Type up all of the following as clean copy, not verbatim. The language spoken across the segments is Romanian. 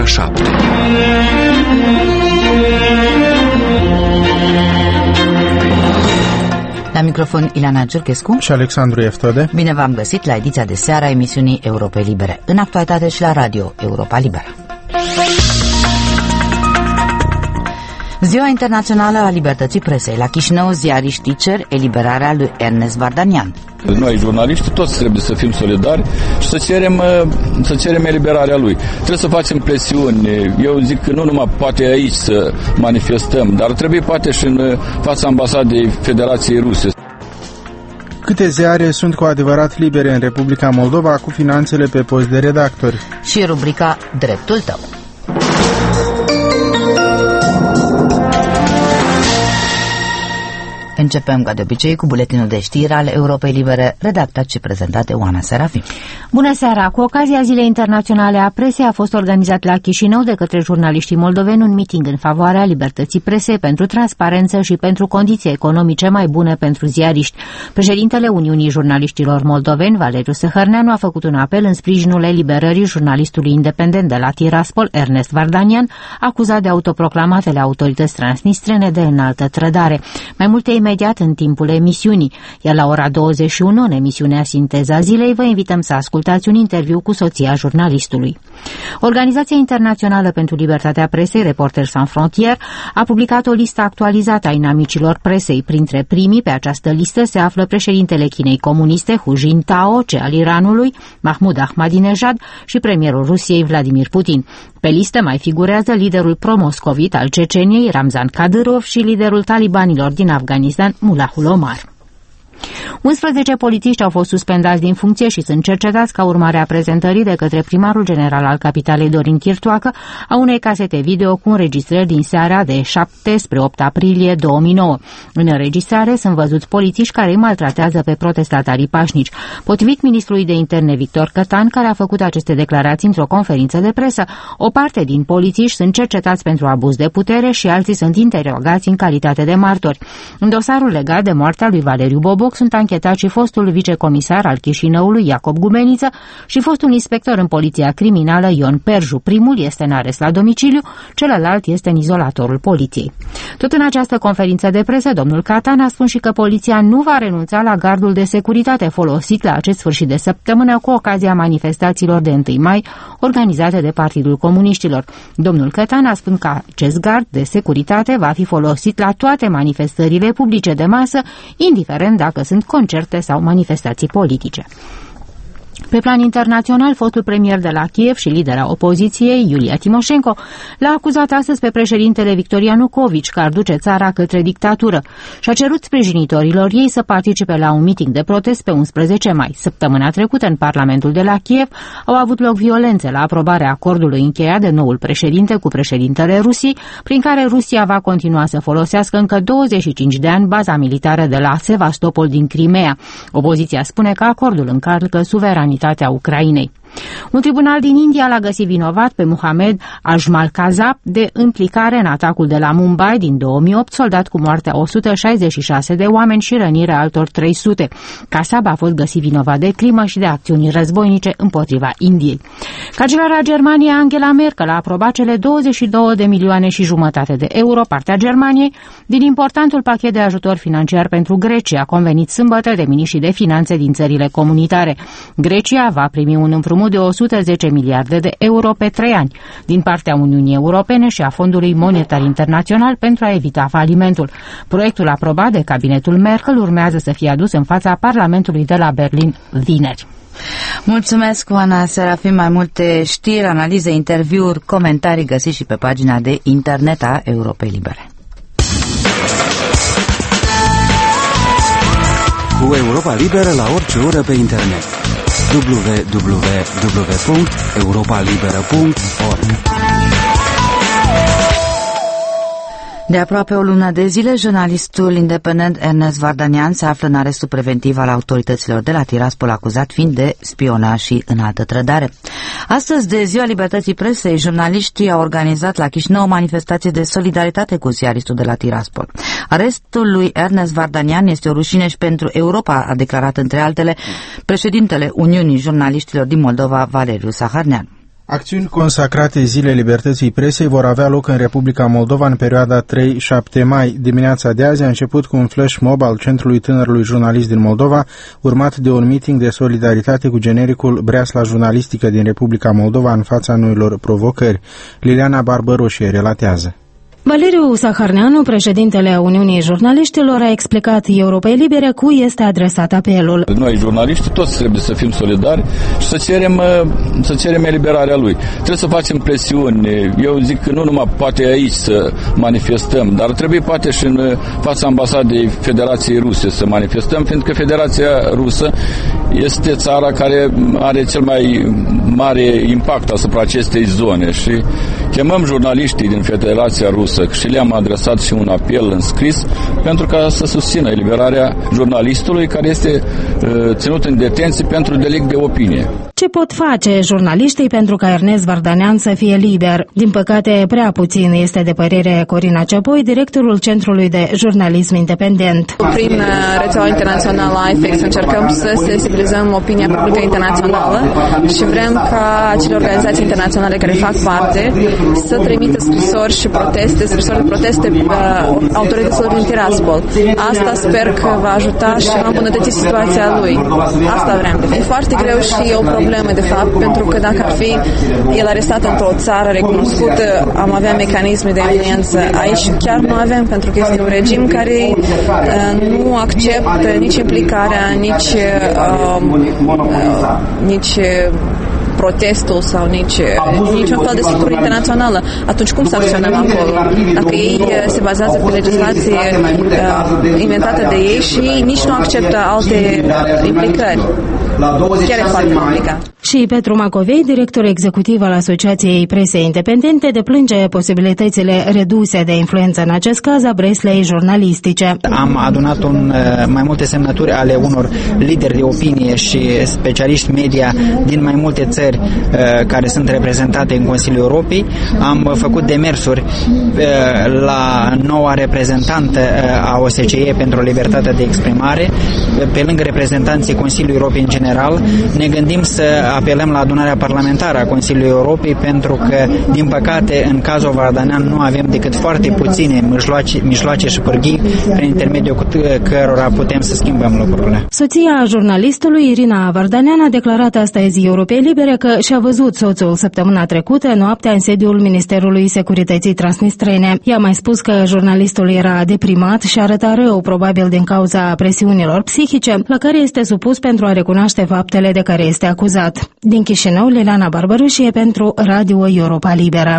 7. La microfon Ileana Giurchescu și Alexandru Eftode. Bine v-am găsit la ediția de seară a emisiunii Europe Libere, în actualitate și la radio Europa Liberă. Ziua Internațională a Libertății Presei. La Chișinău, ziariștii cer eliberarea lui Ernest Vardanian. Noi, jurnaliștii, toți trebuie să fim solidari și să cerem eliberarea lui. Trebuie să facem presiuni. Eu zic că nu numai poate aici să manifestăm, dar trebuie poate și în fața ambasadei Federației Ruse. Câte ziare sunt cu adevărat libere în Republica Moldova, cu finanțele pe post de redactori? Și rubrica Dreptul tău. Începem, ca de obicei, cu buletinul de știri al Europei Libere, redactat și prezentat de Oana Serafim. Bună seara! Cu ocazia Zilei Internaționale a Presei a fost organizat la Chișinău de către jurnaliștii moldoveni un meeting în favoarea libertății presei, pentru transparență și pentru condiții economice mai bune pentru ziariști. Președintele Uniunii Jurnaliștilor Moldoveni, Valeriu Săhărneanu, a făcut un apel în sprijinul eliberării jurnalistului independent de la Tiraspol, Ernest Vardanian, acuzat de autoproclamatele autorități transnistrene de înaltă trădare. Mai multe imediat în timpul emisiunii, iar la ora 21, în emisiunea Sinteza Zilei, vă invităm să ascultați un interviu cu soția jurnalistului. Organizația Internațională pentru Libertatea Presei, Reporters Sans Frontières, a publicat o listă actualizată a inamicilor presei. Printre primii pe această listă se află președintele Chinei Comuniste, Hu Jintao, cel al Iranului, Mahmoud Ahmadinejad, și premierul Rusiei, Vladimir Putin. Pe listă mai figurează liderul pro-moscovit al Ceceniei, Ramzan Kadyrov, și liderul talibanilor din Afganistan, Mullahul Omar. 11 polițiști au fost suspendați din funcție și sunt cercetați ca urmare a prezentării de către primarul general al capitalei, Dorin Chirtoacă, a unei casete video cu înregistrări din seara de 7 spre 8 aprilie 2009. În înregistrare sunt văzuți polițiști care îi maltratează pe protestatarii pașnici. Potrivit ministrului de interne Victor Cătan, care a făcut aceste declarații într-o conferință de presă, o parte din polițiști sunt cercetați pentru abuz de putere și alții sunt interogați în calitate de martori. În dosarul legat de moartea lui Valeriu Boboc sunt anchetați și fostul vicecomisar al Chișinăului, Iacob Gumeniță, și fostul inspector în poliția criminală, Ion Perju. Primul este în arest la domiciliu, celălalt este în izolatorul poliției. Tot în această conferință de presă, domnul Catan a spus și că poliția nu va renunța la gardul de securitate folosit la acest sfârșit de săptămână cu ocazia manifestațiilor de 1 mai organizate de Partidul Comuniștilor. Domnul Catan a spus că acest gard de securitate va fi folosit la toate manifestările publice de masă, indiferent dacă sunt concerte sau manifestații politice. Pe plan internațional, fostul premier de la Kiev și lidera opoziției, Iulia Timoșenko, l-a acuzat astăzi pe președintele Viktor Ianukovici că ar duce țara către dictatură și a cerut sprijinitorilor ei să participe la un miting de protest pe 11 mai. Săptămâna trecută, în Parlamentul de la Kiev, au avut loc violențe la aprobarea acordului încheiat de noul președinte cu președintele Rusiei, prin care Rusia va continua să folosească încă 25 de ani baza militară de la Sevastopol din Crimea. Opoziția spune că acordul încalcă suveranitatea Ucrainei. Un tribunal din India l-a găsit vinovat pe Muhammad Ajmal Kazab de implicare în atacul de la Mumbai din 2008, soldat cu moartea 166 de oameni și rănirea altor 300. Kazab a fost găsit vinovat de crimă și de acțiuni războinice împotriva Indiei. Cancelarea Germaniei, Angela Merkel, a aprobat cele 22,5 milioane de euro, partea Germaniei, din importantul pachet de ajutor financiar pentru Grecia, convenit sâmbătă de miniștrii de finanțe din țările comunitare. Grecia va primi un împrumut de 110 miliarde de euro pe 3 ani din partea Uniunii Europene și a Fondului Monetar Internațional pentru a evita falimentul. Proiectul aprobat de cabinetul Merkel urmează să fie adus în fața Parlamentului de la Berlin vineri. Mulțumesc, Oana Serafim. Mai multe știri, analize, interviuri, comentarii găsiți și pe pagina de internet a Europei Libere. Cu Europa Liberă la orice oră pe internet. www.europalibera.org. De aproape o lună de zile, jurnalistul independent Ernest Vardanian se află în arestul preventiv al autorităților de la Tiraspol, acuzat fiind de spionaj și înaltă trădare. Astăzi, de Ziua Libertății Presei, jurnaliștii au organizat la Chișinău o manifestație de solidaritate cu ziaristul de la Tiraspol. Arestul lui Ernest Vardanian este o rușine și pentru Europa, a declarat între altele președintele Uniunii Jurnaliștilor din Moldova, Valeriu Săhărneanu. Acțiuni consacrate Zilei Libertății Presei vor avea loc în Republica Moldova în perioada 3-7 mai. Dimineața de azi a început cu un flash mob al Centrului Tânărului Jurnalist din Moldova, urmat de un meeting de solidaritate cu genericul Breasla Jurnalistică din Republica Moldova în fața noilor provocări. Liliana Barbăroșie relatează. Valeriu Saharneanu, președintele Uniunii Jurnaliștilor, a explicat Europei Libere cui este adresat apelul. Noi, jurnaliștii, toți trebuie să fim solidari și să cerem eliberarea lui. Trebuie să facem presiuni. Eu zic că nu numai poate aici să manifestăm, dar trebuie poate și în fața ambasadei Federației Ruse să manifestăm, fiindcă Federația Rusă este țara care are cel mai mare impact asupra acestei zone și chemăm jurnaliștii din Federația Rusă și le-am adresat și un apel în scris pentru ca să susțină eliberarea jurnalistului care este ținut în detenție pentru delict de opinie. Ce pot face jurnaliștii pentru ca Ernest Vardanean să fie liber? Din păcate, prea puțin este de părere Corina Ciapoi, directorul Centrului de Jurnalism Independent. Prin rețeaua internațională IFEX încercăm să sensibilizăm opinia publică internațională și vrem ca acele organizații internaționale care fac parte să trimită scrisori și scrisori de proteste autorităților din Tiraspol. Asta sper că va ajuta și va îmbunătăți situația lui. Asta vrem. E foarte greu și e o problemă, de fapt, pentru că dacă ar fi el arestat într-o țară recunoscută, am avea mecanisme de influență. Aici chiar nu avem, pentru că este un regim care nu acceptă nici implicarea, nici protestul sau niciun fel de structură internațională. Atunci cum să acționăm acolo? Dacă ei se bazează pe legislație inventată de ei și nici nu acceptă alte implicări. Chiar e foarte complicat. Și Petru Macovei, director executiv al Asociației Presei Independente, deplânge posibilitățile reduse de influență în acest caz a Breslei jurnalistice. Am adunat mai multe semnături ale unor lideri de opinie și specialiști media din mai multe țări care sunt reprezentate în Consiliul Europei. Am făcut demersuri la noua reprezentantă a OSCE pentru libertatea de exprimare, pe lângă reprezentanții Consiliului Europei în general. Ne gândim să apelăm la adunarea parlamentară a Consiliului Europei pentru că, din păcate, în cazul Vardanean nu avem decât foarte puține mijloace și pârghii prin intermediul cărora putem să schimbăm lucrurile. Soția jurnalistului Irina Vardanean a declarat astăzi Europei Libere că și-a văzut soțul săptămâna trecută noaptea în sediul Ministerului Securității Transnistrene. Ea a mai spus că jurnalistul era deprimat și arăta rău, probabil din cauza presiunilor psihice la care este supus pentru a recunoaște faptele de care este acuzat. Din Chișinău, Liliana Barbărușie pentru Radio Europa Liberă.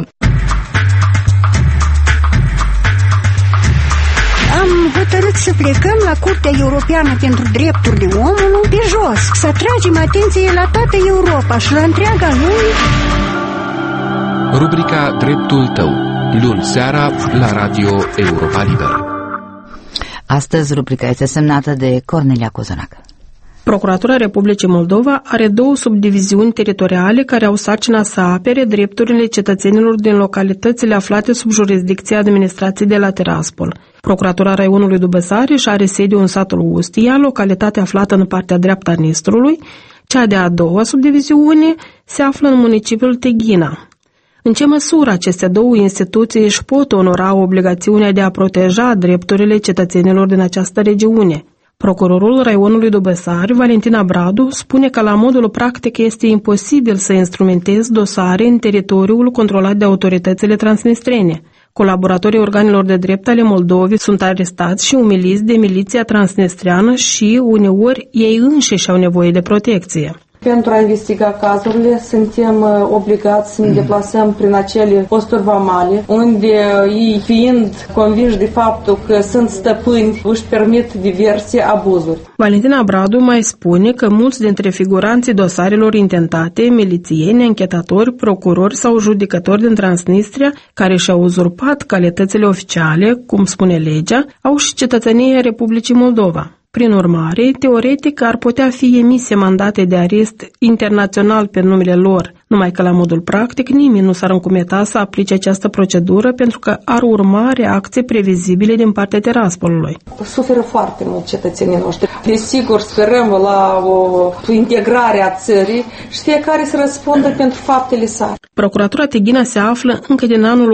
Am hotărât să plecăm la Curtea Europeană pentru Drepturile Omului pe jos, să atragem atenție la toată Europa și la întreaga lume. Rubrica Dreptul tău, luni seara la Radio Europa Liberă. Astăzi rubrica este semnată de Cornelia Cozonac. Procuratura Republicii Moldova are 2 subdiviziuni teritoriale care au sarcina să apere drepturile cetățenilor din localitățile aflate sub jurisdicția administrației de la Tiraspol. Procuratura Raionului Dubăsari își are sediu în satul Ustia, localitate aflată în partea dreaptă a Nistrului. Cea de-a 2-a subdiviziune se află în municipiul Teghina. În ce măsură aceste 2 instituții își pot onora obligațiunea de a proteja drepturile cetățenilor din această regiune? Procurorul Raionului Dubăsari, Valentina Bradu, spune că la modul practic este imposibil să instrumentezi dosare în teritoriul controlat de autoritățile transnistrene. Colaboratorii organelor de drept ale Moldovei sunt arestați și umiliți de miliția transnistreană și uneori ei înșiși au nevoie de protecție. Pentru a investiga cazurile, suntem obligați să ne deplasăm prin acele posturi vamale, unde ei, fiind convinși de faptul că sunt stăpâni, își permit diverse abuzuri. Valentina Bradu mai spune că mulți dintre figuranții dosarelor intentate, milițieni, anchetatori, procurori sau judecători din Transnistria, care și-au uzurpat calitățile oficiale, cum spune legea, au și cetățenia Republicii Moldova. Prin urmare, teoretic ar putea fi emise mandate de arest internațional pe numele lor, numai că la modul practic nimeni nu s-ar încumeta să aplice această procedură pentru că ar urma reacții previzibile din partea Tiraspolului. Suferă foarte mult cetățenii noștri. Desigur, sperăm la o integrare a țării și fiecare să răspundă pentru faptele sale. Procuratura Tighina se află încă din anul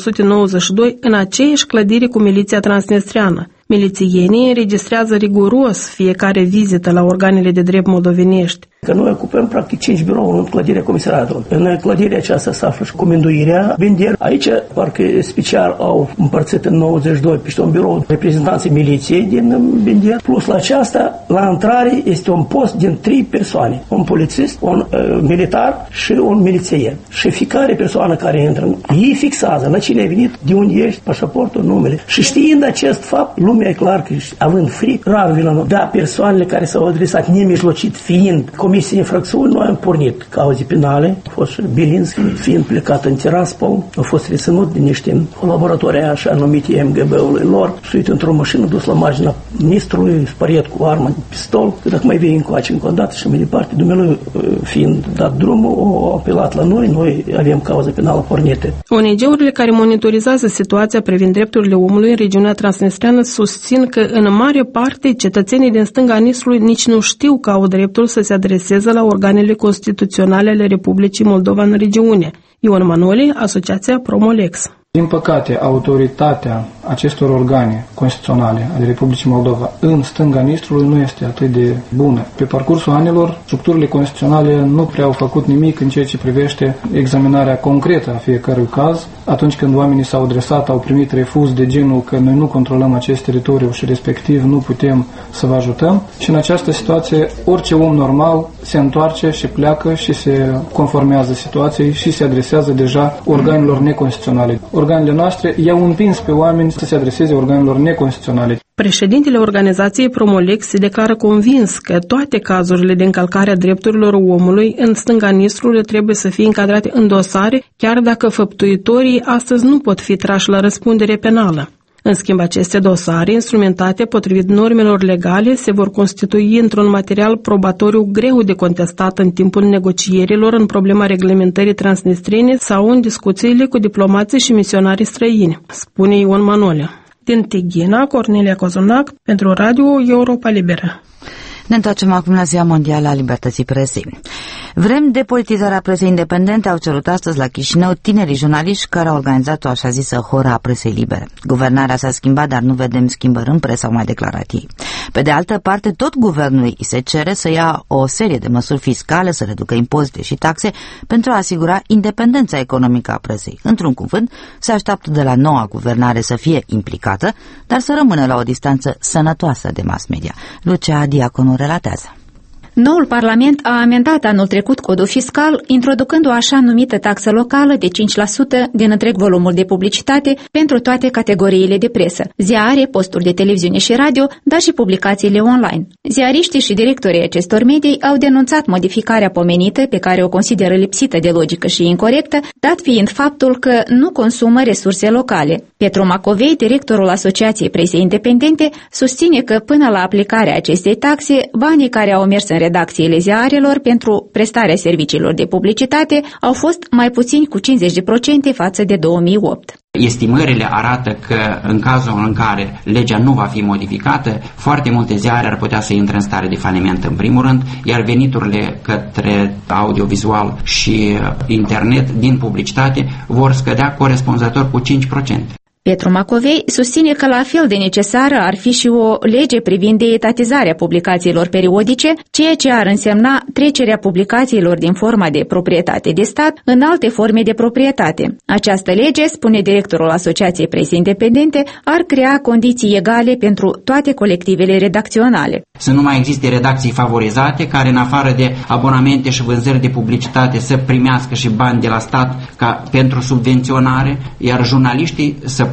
1992 în aceeași clădire cu miliția transnistreană. Milițienii înregistrează riguros fiecare vizită la organele de drept moldovenești. Că noi ocupăm practic 5 birouri în clădirea comisariatului. În clădirea aceasta se află și comenduirea Bender. Aici, parcă special au împărțit în 92 peste un birou reprezentanții miliției din Bender. Plus la aceasta, la intrare este un post din 3 persoane. Un polițist, un militar și un milițien. Și fiecare persoană care intră, ei fixează la cine ai venit, de unde ești, pașaportul, numele. Și știind acest fapt, lumea e clar că având frică, rar vine la noi. Da, persoanele care s-au adresat nemijlocit fiind Comisia de infracțiuni, noi am pornit cauze penale. A fost și Bilinski, fiind plecat în Tiraspol, a fost reținut de niște colaboratori așa numite MGB-ului lor, suit într-o mașină, dus la marginea ministrului, spariet cu armă, pistol, că dacă mai vei încoace încă o dată și mai departe, dumnealui fiind dat drumul, au apelat la noi avem cauze penală pornite. ONG-urile care monitorizează situația privind drepturile omului în regiunea transnistreană susțin că în mare parte cetățenii din stânga Nistrului nici nu știu că au dreptul să se adreseze la organele constituționale ale Republicii Moldova în regiune. Ion Manoli, Asociația Promolex. Din păcate, autoritatea acestor organe constituționale ale Republicii Moldova în stânga Nistrului nu este atât de bună. Pe parcursul anilor, structurile constituționale nu prea au făcut nimic în ceea ce privește examinarea concretă a fiecărui caz. Atunci când oamenii s-au adresat, au primit refuz de genul că noi nu controlăm acest teritoriu și respectiv nu putem să vă ajutăm. Și în această situație, orice om normal se întoarce și pleacă și se conformează situației și se adresează deja organelor neconstituționale. Organele noastre i-au împins pe oameni să se adreseze organelor neconstituționale. Președintele organizației Promolex se declară convins că toate cazurile de încălcare a drepturilor omului în stânga Nistrului trebuie să fie încadrate în dosare, chiar dacă făptuitorii astăzi nu pot fi trași la răspundere penală. În schimb, aceste dosare, instrumentate potrivit normelor legale, se vor constitui într-un material probatoriu greu de contestat în timpul negocierilor în problema reglementării transnistrene sau în discuțiile cu diplomații și misionarii străini, spune Ion Manole. Din Tighina, Cornelia Cozonac, pentru Radio Europa Liberă. Ne întoarcem acum la Ziua Mondială a Libertății Presei. Vrem depolitizarea presei independente, au cerut astăzi la Chișinău tinerii jurnaliști care au organizat o așa zisă hora a presei libere. Guvernarea s-a schimbat, dar nu vedem schimbări în presă, au mai declarat ei. Pe de altă parte, tot guvernului îi se cere să ia o serie de măsuri fiscale, să reducă impozite și taxe pentru a asigura independența economică a presei. Într-un cuvânt, se așteaptă de la noua guvernare să fie implicată, dar să rămână la o distanță sănătoasă de mass media. Lucia Diaconu relatează. Noul Parlament a amendat anul trecut codul fiscal, introducând o așa numită taxă locală de 5% din întreg volumul de publicitate pentru toate categoriile de presă, ziare, posturi de televiziune și radio, dar și publicațiile online. Ziariștii și directorii acestor medii au denunțat modificarea pomenită, pe care o consideră lipsită de logică și incorectă, dat fiind faptul că nu consumă resurse locale. Petru Macovei, directorul Asociației Presei Independente, susține că până la aplicarea acestei taxe, banii care au mers în redacțiile ziarelor pentru prestarea serviciilor de publicitate au fost mai puțini cu 50% față de 2008. Estimările arată că în cazul în care legea nu va fi modificată, foarte multe ziare ar putea să intre în stare de faliment în primul rând, iar veniturile către audiovizual și internet din publicitate vor scădea corespunzător cu 5%. Petru Macovei susține că la fel de necesară ar fi și o lege privind etatizarea publicațiilor periodice, ceea ce ar însemna trecerea publicațiilor din forma de proprietate de stat în alte forme de proprietate. Această lege, spune directorul Asociației Presei Independente, ar crea condiții egale pentru toate colectivele redacționale. Să nu mai existe redacții favorizate care, în afară de abonamente și vânzări de publicitate, să primească și bani de la stat ca pentru subvenționare, iar jurnaliștii să poată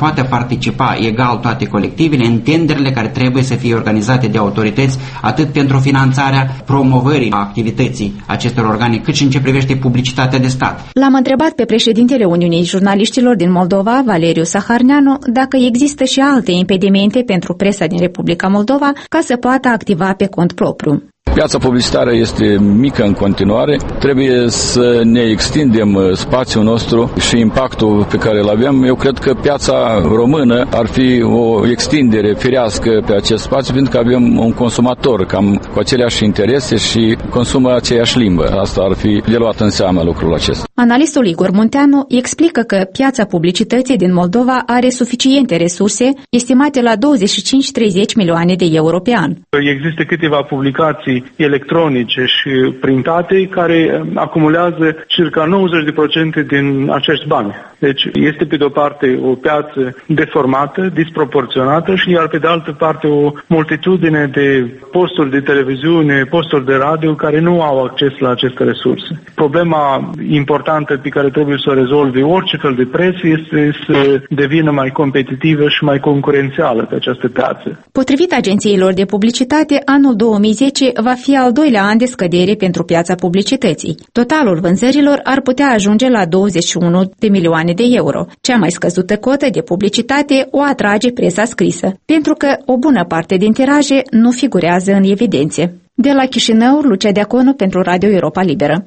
poată participa egal toate colectivele în tenderile care trebuie să fie organizate de autorități, atât pentru finanțarea promovării activității acestor organe, cât și în ce privește publicitatea de stat. L-am întrebat pe președintele Uniunii Jurnaliștilor din Moldova, Valeriu Saharneanu, dacă există și alte impedimente pentru presa din Republica Moldova ca să poată activa pe cont propriu. Piața publicitară este mică în continuare, trebuie să ne extindem spațiul nostru și impactul pe care îl avem. Eu cred că piața română ar fi o extindere firească pe acest spațiu, pentru că avem un consumator cam cu aceleași interese și consumă aceeași limbă. Asta ar fi de luat în seamă lucrul acesta. Analistul Igor Munteanu explică că piața publicității din Moldova are suficiente resurse, estimate la 25-30 milioane de euro pe an. Există câteva publicații electronice și printate care acumulează circa 90% din acești bani. Deci este pe de-o parte o piață deformată, disproporționată și iar pe de altă parte o multitudine de posturi de televiziune, posturi de radio care nu au acces la aceste resurse. Problema importantă pe care trebuie să o rezolve orice fel de presă este să devină mai competitivă și mai concurențială pe această piață. Potrivit agențiilor de publicitate, anul 2010 va fi al doilea an de scădere pentru piața publicității. Totalul vânzărilor ar putea ajunge la 21 de milioane de euro. Cea mai scăzută cotă de publicitate o atrage presa scrisă, pentru că o bună parte din tiraje nu figurează în evidențe. De la Chișinău, Lucia Deaconu pentru Radio Europa Liberă.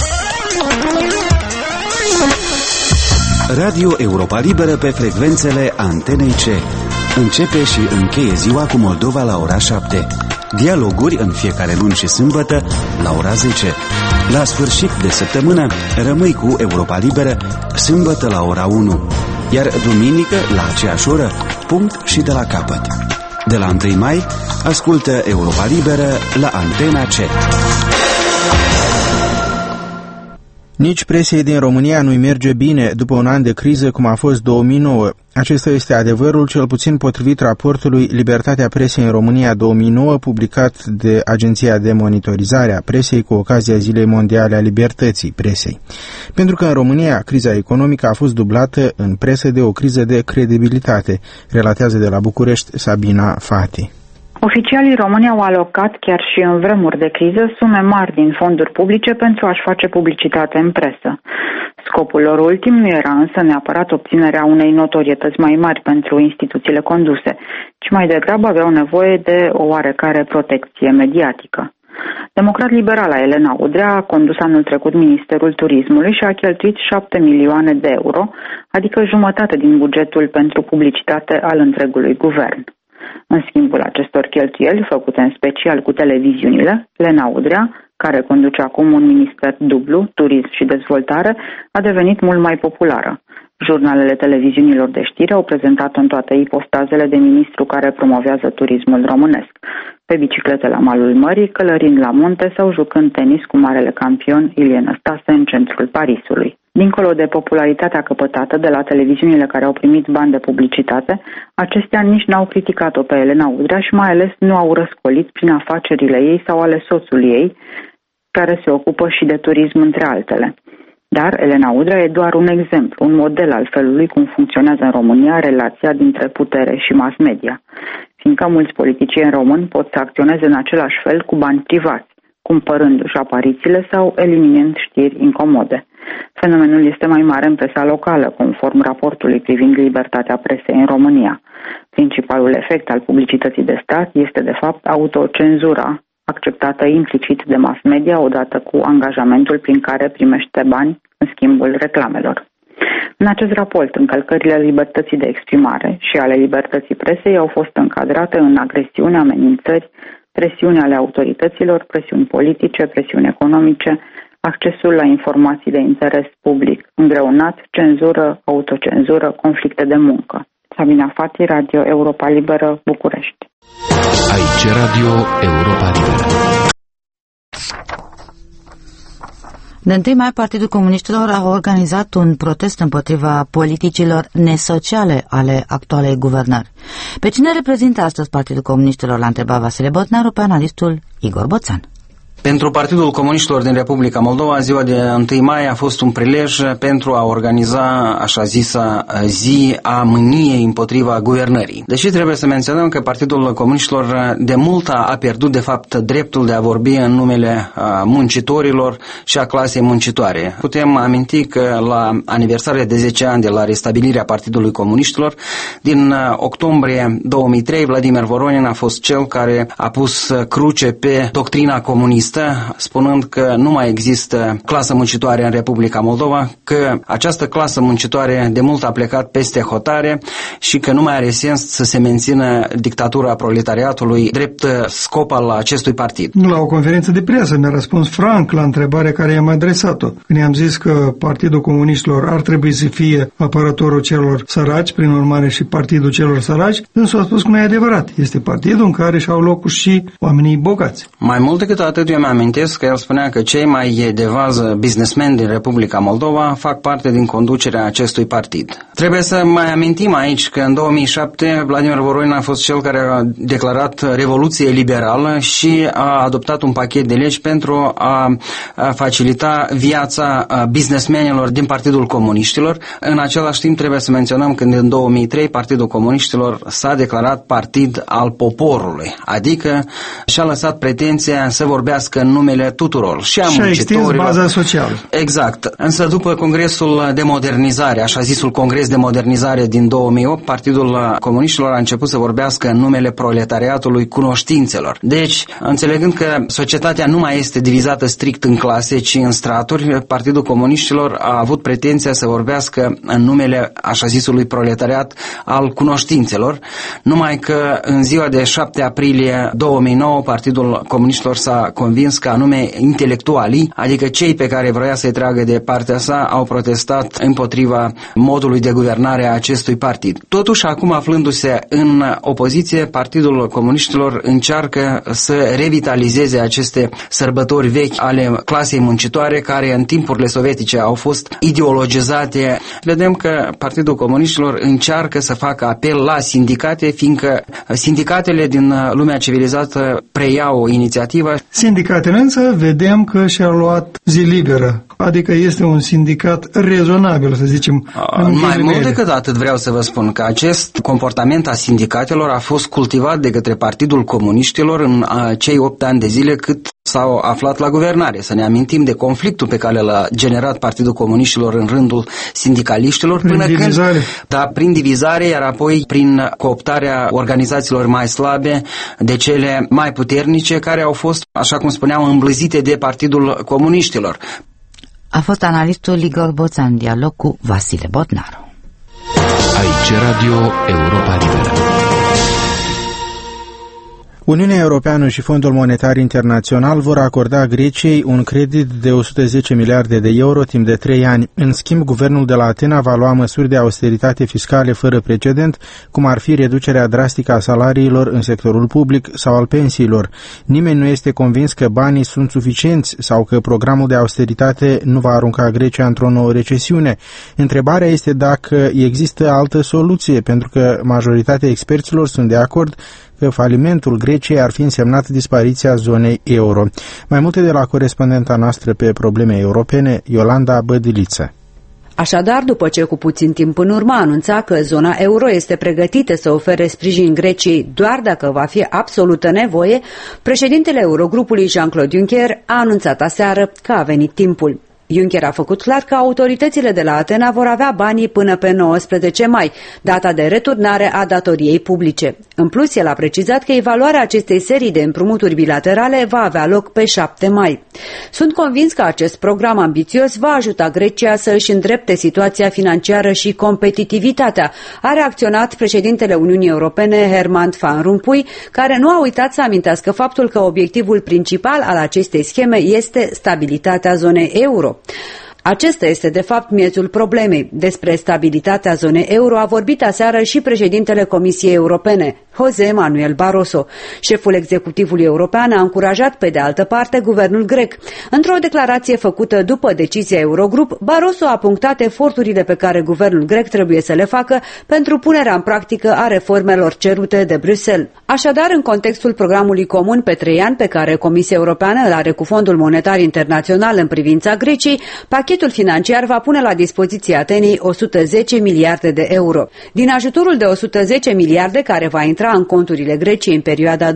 Radio Europa Liberă pe frecvențele Antenei C. Începe și încheie ziua cu Moldova la ora 7. Dialoguri în fiecare luni și sâmbătă la ora 10. La sfârșit de săptămână rămâi cu Europa Liberă sâmbătă la ora 1. Iar duminică la aceeași oră, punct și de la capăt. De la 1 mai ascultă Europa Liberă la Antena C. Nici presiei din România nu-i merge bine după un an de criză cum a fost 2009. Acesta este adevărul, cel puțin potrivit raportului Libertatea presei în România 2009, publicat de Agenția de Monitorizare a Presei cu ocazia Zilei Mondiale a Libertății Presei. Pentru că în România criza economică a fost dublată în presă de o criză de credibilitate, relatează de la București Sabina Fati. Oficialii români au alocat, chiar și în vremuri de criză, sume mari din fonduri publice pentru a-și face publicitate în presă. Scopul lor ultim nu era însă neapărat obținerea unei notorietăți mai mari pentru instituțiile conduse, ci mai degrabă aveau nevoie de o oarecare protecție mediatică. Democrat-liberala Elena Udrea a condus anul trecut Ministerul Turismului și a cheltuit 7 milioane de euro, adică jumătate din bugetul pentru publicitate al întregului guvern. În schimbul acestor cheltuieli, făcute în special cu televiziunile, Lena Udrea, care conduce acum un minister dublu, turism și dezvoltare, a devenit mult mai populară. Jurnalele televiziunilor de știri au prezentat în toate ipostazele de ministru care promovează turismul românesc, pe biciclete la malul mării, călărind la munte sau jucând tenis cu marele campion Ilie Năstase în centrul Parisului. Dincolo de popularitatea căpătată de la televiziunile care au primit bani de publicitate, acestea nici n-au criticat-o pe Elena Udrea și mai ales nu au răscolit prin afacerile ei sau ale soțului ei, care se ocupă și de turism între altele. Dar Elena Udrea e doar un exemplu, un model al felului cum funcționează în România relația dintre putere și mass media, fiindcă mulți politicieni români pot să acționeze în același fel cu bani privați, cumpărându-și aparițiile sau eliminând știri incomode. Fenomenul este mai mare în presa locală, conform raportului privind libertatea presei în România. Principalul efect al publicității de stat este, de fapt, autocenzura, acceptată implicit de mass media odată cu angajamentul prin care primește bani în schimbul reclamelor. În acest raport, încălcările libertății de exprimare și ale libertății presei au fost încadrate în agresiune, amenințări, presiuni ale autorităților, presiuni politice, presiuni economice, accesul la informații de interes public îngreunat, cenzură, autocenzură, conflicte de muncă. Sabina Fati, Radio Europa Liberă, București. Aici Radio Europa Liberă. De 1 mai, Partidul Comuniștilor a organizat un protest împotriva politicilor nesociale ale actualei guvernări. Pe cine reprezintă astăzi Partidul Comuniștilor, l-a întrebat Vasile Botnaru pe analistul Igor Boțan. Pentru Partidul Comuniștilor din Republica Moldova, ziua de 1 mai a fost un prilej pentru a organiza așa zisa zi a mâniei împotriva guvernării. Deși trebuie să menționăm că Partidul Comuniștilor de mult a pierdut de fapt dreptul de a vorbi în numele muncitorilor și a clasei muncitoare. Putem aminti că la aniversarea de 10 ani de la restabilirea Partidului Comuniștilor, din octombrie 2003, Vladimir Voronin a fost cel care a pus cruce pe doctrina comunistă, spunând că nu mai există clasă muncitoare în Republica Moldova, că această clasă muncitoare de mult a plecat peste hotare și că nu mai are sens să se mențină dictatura proletariatului drept scop al acestui partid. La o conferință de presă mi-a răspuns franc la întrebarea care i-am adresat-o. Când i-am zis că Partidul Comuniștilor ar trebui să fie apărătorul celor săraci, prin urmare și Partidul celor săraci, însul a spus că nu e adevărat. Este partidul în care și-au locul și oamenii bogați. Mai mult decât atât, eu mi-amintesc că el spunea că cei mai de vază businessmen din Republica Moldova fac parte din conducerea acestui partid. Trebuie să mai amintim aici că în 2007 Vladimir Voronin a fost cel care a declarat revoluție liberală și a adoptat un pachet de legi pentru a facilita viața businessmenilor din Partidul Comuniștilor. În același timp trebuie să menționăm că în 2003 Partidul Comuniștilor s-a declarat partid al poporului, adică și-a lăsat pretenția să vorbească în numele tuturor și a muncitorilor. Baza socială. Exact. Însă după Congresul de Modernizare, așa zisul Congres de Modernizare din 2008, Partidul Comuniștilor a început să vorbească în numele proletariatului cunoștințelor. Deci, înțelegând că societatea nu mai este divizată strict în clase, ci în straturi, Partidul Comuniștilor a avut pretenția să vorbească în numele așa zisului proletariat al cunoștințelor, numai că în ziua de 7 aprilie 2009 Partidul Comuniștilor s-a convins că anume intelectualii, adică cei pe care vroia să-i tragă de partea sa, au protestat împotriva modului de guvernare a acestui partid. Totuși, acum aflându-se în opoziție, Partidul Comuniștilor încearcă să revitalizeze aceste sărbători vechi ale clasei muncitoare, care în timpurile sovietice au fost ideologizate. Vedem că Partidul Comuniștilor încearcă să facă apel la sindicate, fiindcă sindicatele din lumea civilizată preiau inițiativa. Sindicatele însă vedem că și-au luat zi liberă, adică este un sindicat rezonabil, să zicem. Mai mult decât atât vreau să vă spun că acest comportament a sindicatelor a fost cultivat de către Partidul Comuniștilor în cei 8 ani de zile cât s-au aflat la guvernare. Să ne amintim de conflictul pe care l-a generat Partidul Comuniștilor în rândul sindicaliștilor prin divizare, iar apoi prin cooptarea organizațiilor mai slabe de cele mai puternice, care au fost, așa cum spuneam, îmblăzite de Partidul Comuniștilor. A fost analistul Igor Boțan în dialog cu Vasile Botnaru. Aici Radio Europa Liberă. Uniunea Europeană și Fondul Monetar Internațional vor acorda Greciei un credit de 110 miliarde de euro timp de 3 ani. În schimb, guvernul de la Atena va lua măsuri de austeritate fiscale fără precedent, cum ar fi reducerea drastică a salariilor în sectorul public sau al pensiilor. Nimeni nu este convins că banii sunt suficienți sau că programul de austeritate nu va arunca Grecia într-o nouă recesiune. Întrebarea este dacă există altă soluție, pentru că majoritatea experților sunt de acord că falimentul Greciei ar fi însemnat dispariția zonei euro. Mai multe de la corespondenta noastră pe probleme europene, Iolanda Bădiliță. Așadar, după ce cu puțin timp în urmă anunța că zona euro este pregătită să ofere sprijin Greciei doar dacă va fi absolută nevoie, președintele Eurogrupului Jean-Claude Juncker a anunțat aseară că a venit timpul. Juncker a făcut clar că autoritățile de la Atena vor avea banii până pe 19 mai, data de returnare a datoriei publice. În plus, el a precizat că evaluarea acestei serii de împrumuturi bilaterale va avea loc pe 7 mai. Sunt convins că acest program ambițios va ajuta Grecia să își îndrepte situația financiară și competitivitatea, a reacționat președintele Uniunii Europene Herman Van Rompuy, care nu a uitat să amintească faptul că obiectivul principal al acestei scheme este stabilitatea zonei euro. Acesta este de fapt miezul problemei. Despre stabilitatea zonei euro a vorbit aseară și președintele Comisiei Europene, José Manuel Barroso. Șeful executivului european a încurajat pe de altă parte guvernul grec. Într-o declarație făcută după decizia Eurogrup, Barroso a punctat eforturile pe care guvernul grec trebuie să le facă pentru punerea în practică a reformelor cerute de Bruxelles. Așadar, în contextul programului comun pe 3 ani pe care Comisia Europeană îl are cu Fondul Monetar Internațional în privința Greciei, pachetul financiar va pune la dispoziție Atenei 110 miliarde de euro. Din ajutorul de 110 miliarde care va intra în conturile Greciei în perioada 2010-2012,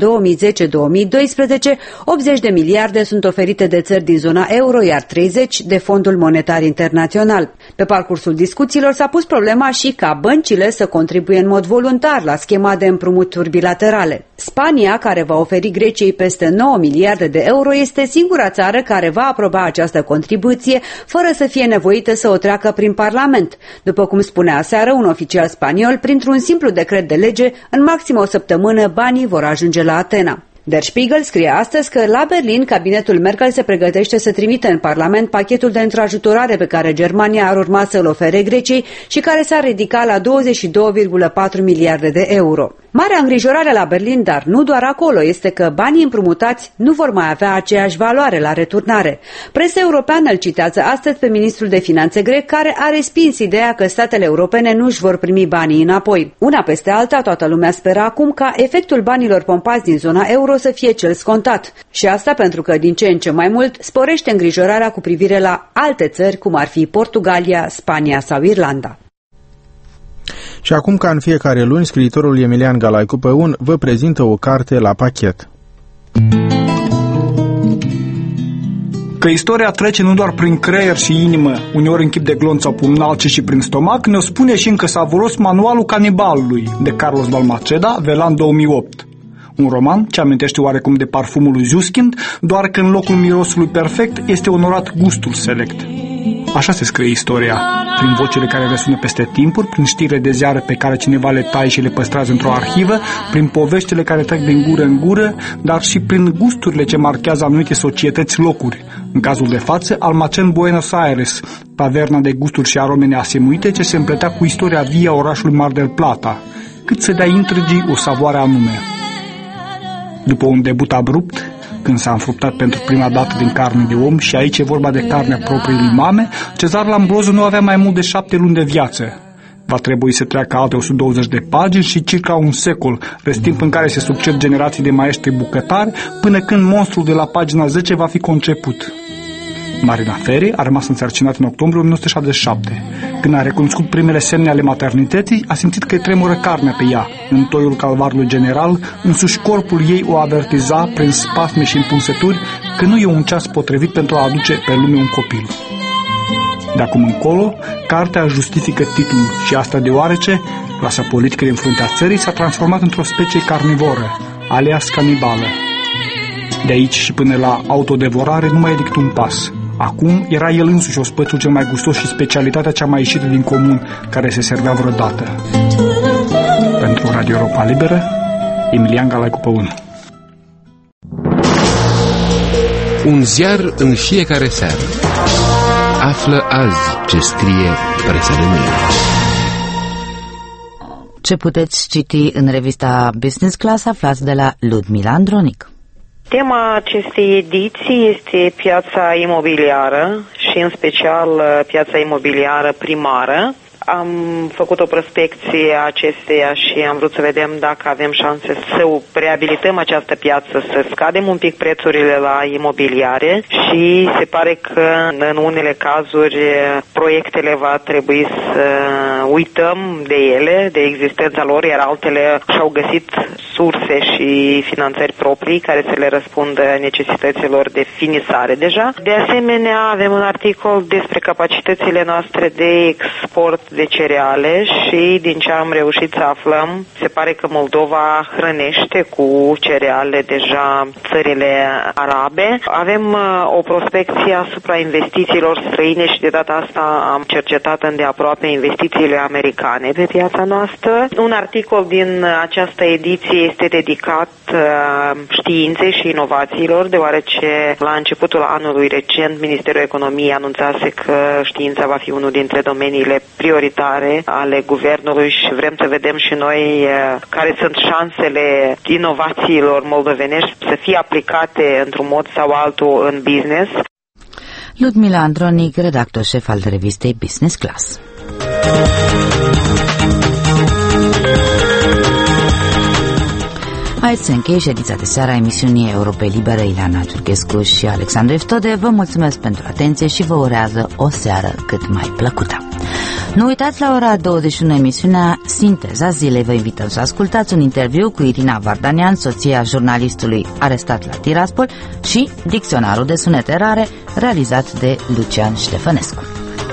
80 de miliarde sunt oferite de țări din zona euro, iar 30 de Fondul Monetar Internațional. Pe parcursul discuțiilor s-a pus problema și ca băncile să contribuie în mod voluntar la schema de împrumuturi bilaterale. Spania, care va oferi Greciei peste 9 miliarde de euro, este singura țară care va aproba această contribuție fără să fie nevoită să o treacă prin Parlament. După cum spunea aseară un oficial spaniol, printr-un simplu decret de lege, în maxim o săptămână banii vor ajunge la Atena. Der Spiegel scrie astăzi că la Berlin cabinetul Merkel se pregătește să trimită în Parlament pachetul de întrajutorare pe care Germania ar urma să-l ofere Greciei și care s-ar ridica la 22,4 miliarde de euro. Marea îngrijorare la Berlin, dar nu doar acolo, este că banii împrumutați nu vor mai avea aceeași valoare la returnare. Presa europeană îl citează astăzi pe ministrul de finanțe grec, care a respins ideea că statele europene nu își vor primi banii înapoi. Una peste alta, toată lumea speră acum ca efectul banilor pompați din zona euro să fie cel scontat. Și asta pentru că din ce în ce mai mult sporește îngrijorarea cu privire la alte țări, cum ar fi Portugalia, Spania sau Irlanda. Și acum, ca în fiecare luni, scriitorul Emilian Galaicu Păun vă prezintă o carte la pachet. Că istoria trece nu doar prin creier și inimă, uneori în chip de glonț sau pumnal, ci și prin stomac, ne-o spune și încă savuros Manualul canibalului, de Carlos Balmaceda, Velan 2008. Un roman ce amintește oarecum de parfumul lui Zuskind, doar că în locul mirosului perfect este onorat gustul select. Așa se scrie istoria, prin vocile care răsună peste timpuri, prin știrile de ziare pe care cineva le taie și le păstrează într-o arhivă, prin poveștile care trec din gură în gură, dar și prin gusturile ce marchează anumite societăți locuri. În cazul de față, Almacén Buenos Aires, taverna de gusturi și arome neasemuite ce se împletea cu istoria vie a orașului Mar del Plata, cât să dea intrigii o savoare anume. După un debut abrupt, când s-a înfruptat pentru prima dată din carne de om, și aici e vorba de carnea propriei mame, Cezar Lambroso nu avea mai mult de 7 luni de viață. Va trebui să treacă alte 120 de pagini și circa un secol, restimp în care se succed generații de maestri bucătari, până când monstrul de la pagina 10 va fi conceput. Marina Ferri a rămas însărcinată în octombrie 1977. Când a recunoscut primele semne ale maternității, a simțit că tremură carnea pe ea. În toiul calvarului general, însuși corpul ei o avertiza prin spasme și împunsături că nu e un ceas potrivit pentru a aduce pe lume un copil. De acum încolo, cartea justifică titlul și asta deoarece clasa politică din fruntea țării s-a transformat într-o specie carnivoră, alias canibală. De aici și până la autodevorare nu mai e decât un pas. Acum era el însuși ospățul cel mai gustos și specialitatea cea mai ieșită din comun care se servea vreodată. Pentru Radio Europa Liberă, Emilian Galaicu Păun. Un ziar în fiecare seară. Află azi ce scrie presa de mâine. Ce puteți citi în revista Business Class aflați de la Ludmila Andronic. Tema acestei ediții este piața imobiliară și în special piața imobiliară primară. Am făcut o prospecție a acesteia și am vrut să vedem dacă avem șanse să reabilităm această piață, să scadem un pic prețurile la imobiliare și se pare că în unele cazuri proiectele va trebui să uităm de ele, de existența lor, iar altele și-au găsit surse și finanțări proprii care să le răspundă necesităților de finisare deja. De asemenea, avem un articol despre capacitățile noastre de export de cereale și din ce am reușit să aflăm, se pare că Moldova hrănește cu cereale deja țările arabe. Avem o prospecție asupra investițiilor străine și de data asta am cercetat îndeaproape investițiile americane pe piața noastră. Un articol din această ediție este dedicat științei și inovațiilor, deoarece la începutul anului recent Ministerul Economiei anunțase că știința va fi unul dintre domeniile prioritare ale guvernului și vrem să vedem și noi care sunt șansele inovațiilor moldovenești să fie aplicate într-un mod sau altul în business. Ludmila Andronic, redactor șef al revistei Business Class. Aici se încheie ședința de seară a emisiunii Europei Libere. Ileana Ciurchescu și Alexandru Eftode vă mulțumesc pentru atenție și vă urează o seară cât mai plăcută. Nu uitați, la ora 21 emisiunea Sinteza Zilei. Vă invităm să ascultați un interviu cu Irina Vardanian, soția jurnalistului arestat la Tiraspol, și Dicționarul de sunete rare, realizat de Lucian Ștefănescu.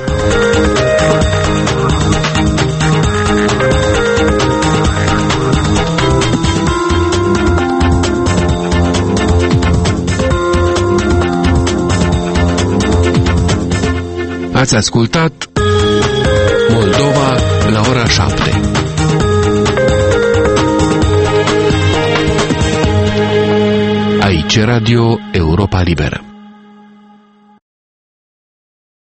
Ați ascultat Moldova la ora 7. Aici Radio Europa Liberă.